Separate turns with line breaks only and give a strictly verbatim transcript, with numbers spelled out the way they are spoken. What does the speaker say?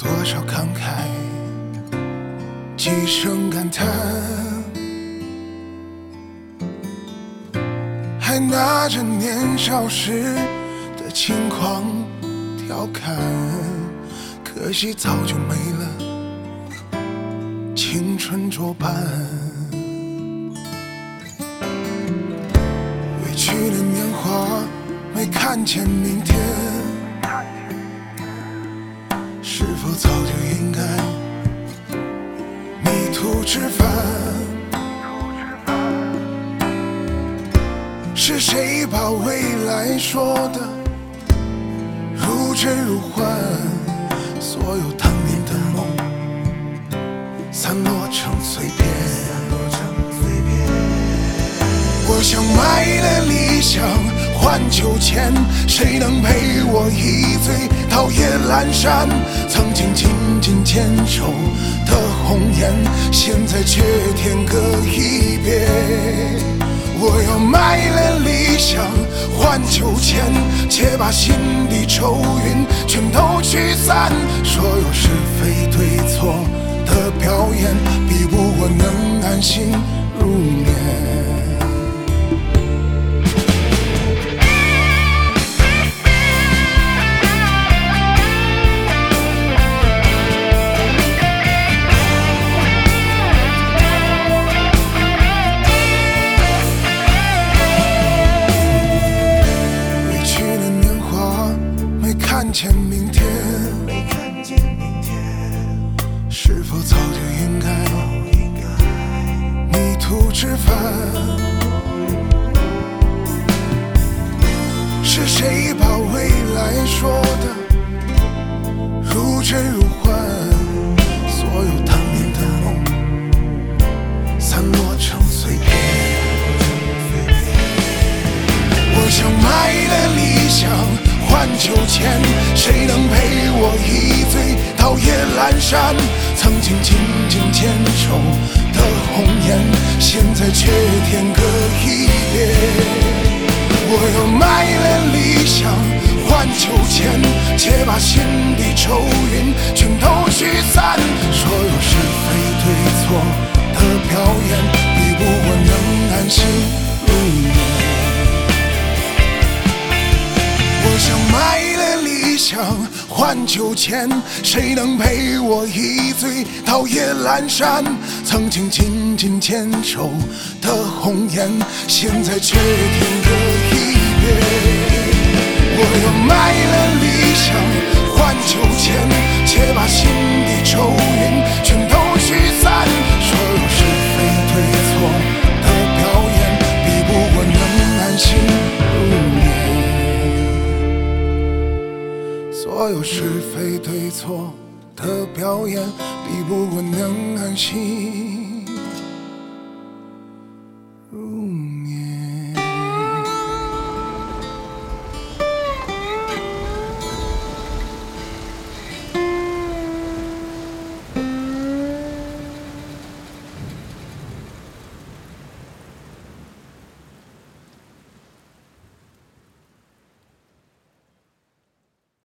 多少慷慨，几声感叹，还拿着年少时的轻狂调侃，可惜早就没了青春作伴。委屈的年华没看见明天，是否早就应该迷途知返？是谁把未来说的如真如幻？所有当年的梦散落成碎片。我想买了理想换酒钱，谁能陪我一醉到夜阑珊？曾经紧紧牵手的红颜，现在却天各一别。我要卖了理想换酒钱，且把心底愁云全都驱散。所有是非对错的表演，比不我能安心入眠。看见明天，没看见明天，是否早就应该迷途知返？是谁把未来说的如真如幻？所有当年的梦散落成碎片。我想买了理想换酒钱，谁能陪我一醉到夜阑珊？曾经紧紧牵手的红颜，现在却天各一别。我要卖了理想换酒钱，且把心底愁云全都驱散。所有是非对错的表演，比不我能安心入眠。我想买了理想换酒钱，谁能陪我一醉到夜阑珊？曾经紧紧牵手的红颜，现在却天各一别。我要卖了理想换酒钱，且把心底愁云全都驱散。所有是非对错的表演，比不我能安心入眠。所有是非对错的表演，比不我能安心